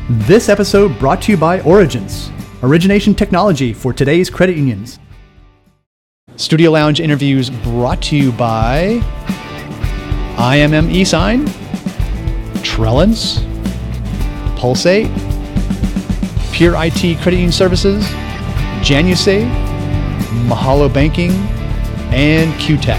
This episode brought to you by Origins, origination technology for today's credit unions. Studio Lounge interviews brought to you by IMM eSign, Trellens, Pulsate, Pure IT Credit Union Services, JanuSave, Mahalo Banking, and QTech.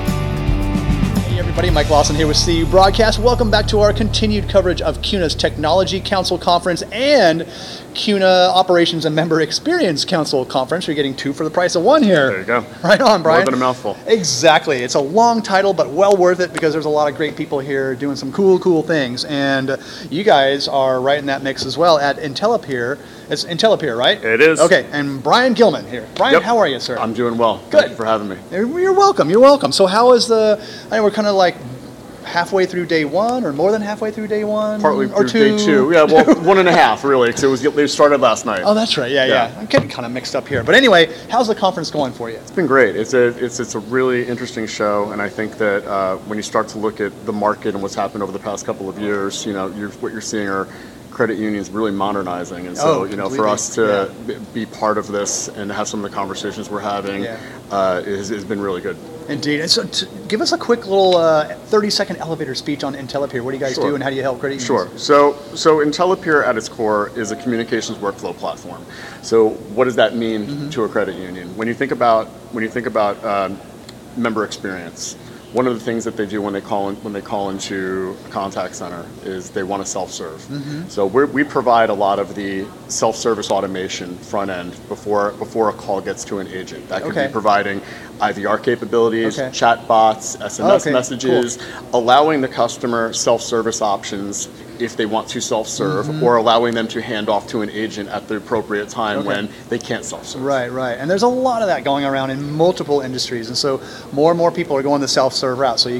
Hey everybody, Mike Lawson here with CU Broadcast. Welcome back to our continued coverage of CUNA's Technology Council Conference and CUNA Operations and Member Experience Council Conference. You're getting two for the price of one here. There you go. Right on, Brian. More than a mouthful. Exactly. It's a long title, but well worth it because there's a lot of great people here doing some cool things. And you guys are right in that mix as well at Intellipere. It's Intellipere, right? It is. Okay, and Brian Gilman here. Brian, how are you, sir? I'm doing well. Good. Thank you for having me. You're welcome. You're welcome. So how is I know we're kind of like halfway through day one, or more than halfway through day one, Partly or through day two. Yeah, well, 1.5 really, because they started last night. Oh, that's right. Yeah. I'm getting kind of mixed up here. But anyway, how's the conference going for you? It's been great. It's a really interesting show, and I think that when you start to look at the market and what's happened over the past couple of years, what you're seeing are credit unions really modernizing, and so for us to be part of this and have some of the conversations we're having has been really good. Indeed. And so give us a quick little 30-second elevator speech on Intellipere. What do you guys do and how do you help credit unions? Sure. So Intellipere at its core is a communications workflow platform. So what does that mean to a credit union? When you think about member experience, one of the things that they do when they call into a contact center is they want to self-serve. So we provide a lot of the self-service automation front end before a call gets to an agent. That could be providing IVR capabilities, chat bots, SMS messages, allowing the customer self-service options if they want to self-serve, or allowing them to hand off to an agent at the appropriate time when they can't self-serve. Right. And there's a lot of that going around in multiple industries, and so more and more people are going the self-serve route. So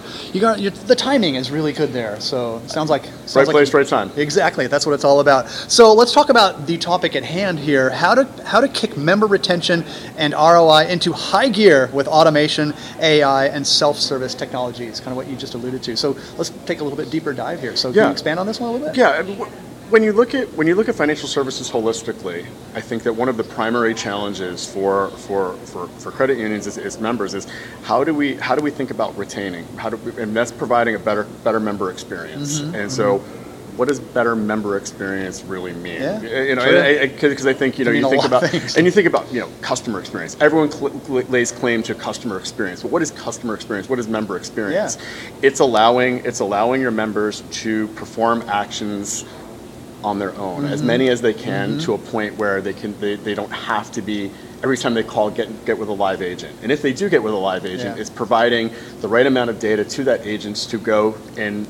the timing is really good there. So it sounds like right place, right time. Exactly. That's what it's all about. So let's talk about the topic at hand here: how to kick member retention and ROI into high gear with automation, AI, and self-service technologies. Kind of what you just alluded to. So let's take a little bit deeper dive here. So can you expand on this one a little bit? Yeah. When you look at financial services holistically, I think that one of the primary challenges for credit unions as members is how do we think about retaining? And that's providing a better member experience. And so, what does better member experience really mean? Because I think you think about customer experience. Everyone lays claim to customer experience, but what is customer experience? What is member experience? It's allowing your members to perform actions on their own, as many as they can, to a point where they don't have to be every time they call get with a live agent. And if they do get with a live agent, it's providing the right amount of data to that agent to go and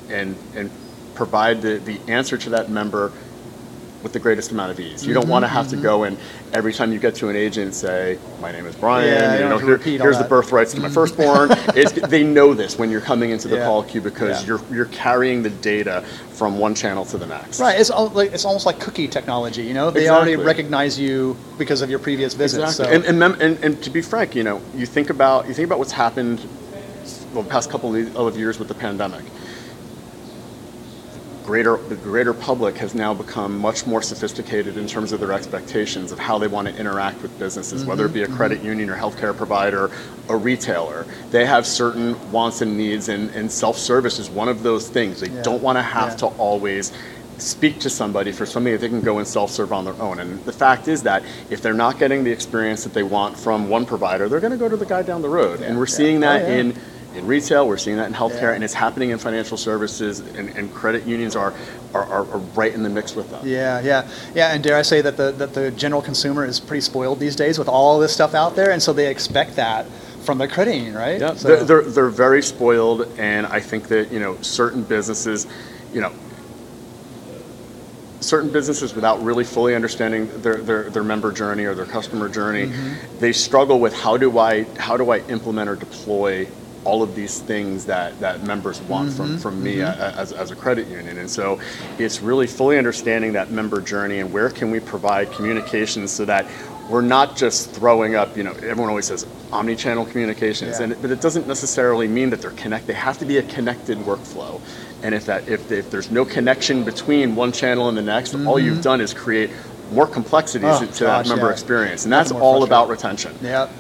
provide the answer to that member with the greatest amount of ease. You don't want to have to go and every time you get to an agent say, my name is Brian, here's the birth rights to my firstborn. They know this when you're coming into the call queue because you're carrying the data from one channel to the next. Right, it's almost like cookie technology, They already recognize you because of your previous visits. Exactly. So. And to be frank, you think about what's happened the past couple of years with the pandemic. The greater public has now become much more sophisticated in terms of their expectations of how they want to interact with businesses, whether it be a credit union or healthcare provider, a retailer. They have certain wants and needs, and self-service is one of those things. They don't want to have to always speak to somebody for something that they can go and self-serve on their own. And the fact is that if they're not getting the experience that they want from one provider, they're going to go to the guy down the road. And we're seeing that in retail, we're seeing that in healthcare, and it's happening in financial services, and credit unions are right in the mix with that. And dare I say that the general consumer is pretty spoiled these days with all this stuff out there, and so they expect that from their credit union, right? Yeah, so they're very spoiled, and I think that certain businesses, without really fully understanding their member journey or their customer journey, they struggle with how do I implement or deploy all of these things that members want from me as a credit union. And so it's really fully understanding that member journey and where can we provide communications so that we're not just throwing up, everyone always says omni-channel communications, but it doesn't necessarily mean that they're connected. They have to be a connected workflow. And if there's no connection between one channel and the next, all you've done is create more complexities to that member experience. And that's all about retention.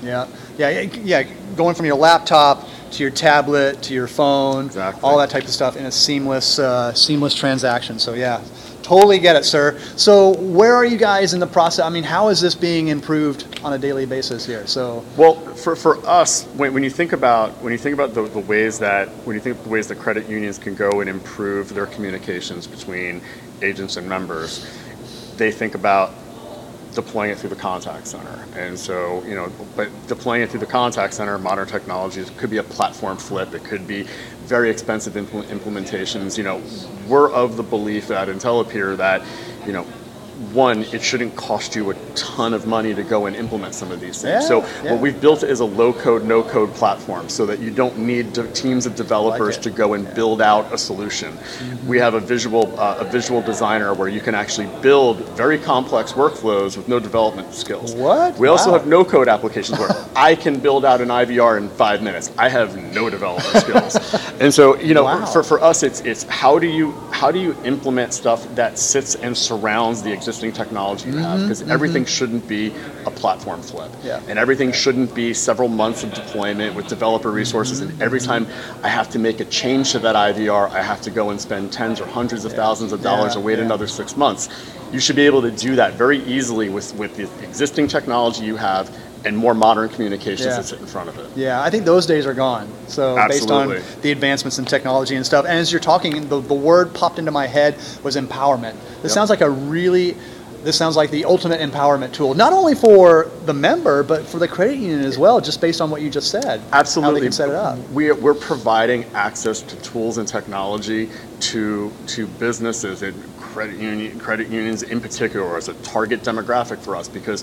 Yeah. Going from your laptop to your tablet to your phone, all that type of stuff in a seamless transaction. So yeah. Totally get it, sir. So where are you guys in the process? I mean, how is this being improved on a daily basis here? So well, for us, when you think about the ways that credit unions can go and improve their communications between agents and members, they think about deploying it through the contact center. And so, but deploying it through the contact center, modern technologies, could be a platform flip. It could be very expensive implementations. We're of the belief at IntelliPeer that, one, it shouldn't cost you a ton of money to go and implement some of these things. What we've built is a low-code, no-code platform so that you don't need teams of developers to go and build out a solution. We have a visual designer where you can actually build very complex workflows with no development skills. We also have no-code applications where I can build out an IVR in 5 minutes. I have no development skills. And so, for us, it's how do you implement stuff that sits and surrounds the existing technology you have, because everything shouldn't be a platform flip, and everything shouldn't be several months of deployment with developer resources, and every time I have to make a change to that IVR, I have to go and spend tens or hundreds of thousands of dollars or wait another 6 months. You should be able to do that very easily with the existing technology you have and more modern communications that sit in front of it. Yeah, I think those days are gone. So based on the advancements in technology and stuff, and as you're talking, the word popped into my head was empowerment. This sounds like this sounds like the ultimate empowerment tool, not only for the member, but for the credit union as well, just based on what you just said. Absolutely. How they can set it up. We're providing access to tools and technology to businesses and credit unions in particular as a target demographic for us, because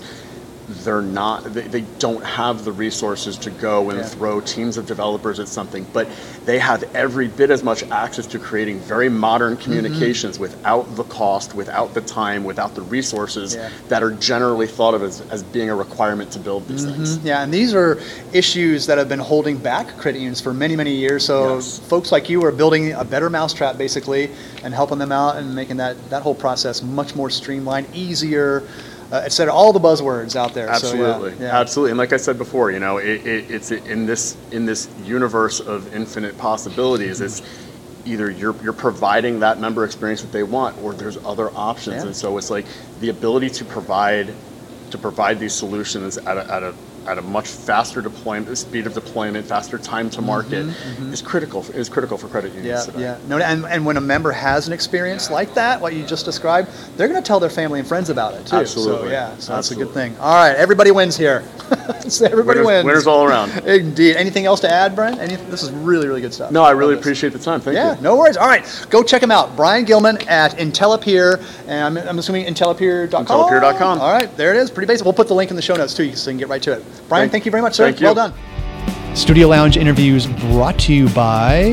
they don't have the resources to go and throw teams of developers at something, but they have every bit as much access to creating very modern communications without the cost, without the time, without the resources that are generally thought of as being a requirement to build these things. Yeah, and these are issues that have been holding back credit unions for many, many years. So folks like you are building a better mousetrap basically and helping them out and making that whole process much more streamlined, easier, etc. All the buzzwords out there. Absolutely, so, absolutely. And like I said before, it's in this universe of infinite possibilities. It's either you're providing that member experience that they want, or there's other options. And so it's like the ability to provide these solutions at a much faster speed of deployment, faster time to market is critical for credit unions today. No, and when a member has an experience like that, what you just described, they're going to tell their family and friends about it too. Absolutely. So that's a good thing. All right, everybody wins here. So everybody wins. Winners all around. Indeed. Anything else to add, Brian? This is really, really good stuff. No, I really appreciate the time. Thank you. Yeah, no worries. All right, go check him out. Brian Gilman at IntelliPeer, and I'm assuming IntelliPeer.com. IntelliPeer.com. All right, there it is. Pretty basic. We'll put the link in the show notes too, so you can get right to it. Brian, thank you very much, sir. Thank you. Well done. Studio Lounge interviews brought to you by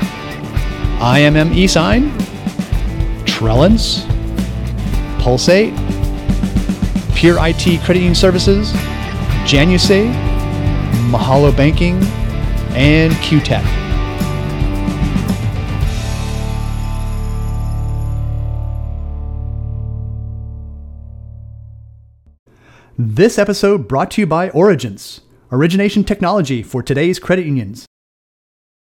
IMM eSign, Trellance, Pulsate, Pure IT Credit Union Services, Janusave, Mahalo Banking, and QTech. This episode brought to you by Origence, origination technology for today's credit unions.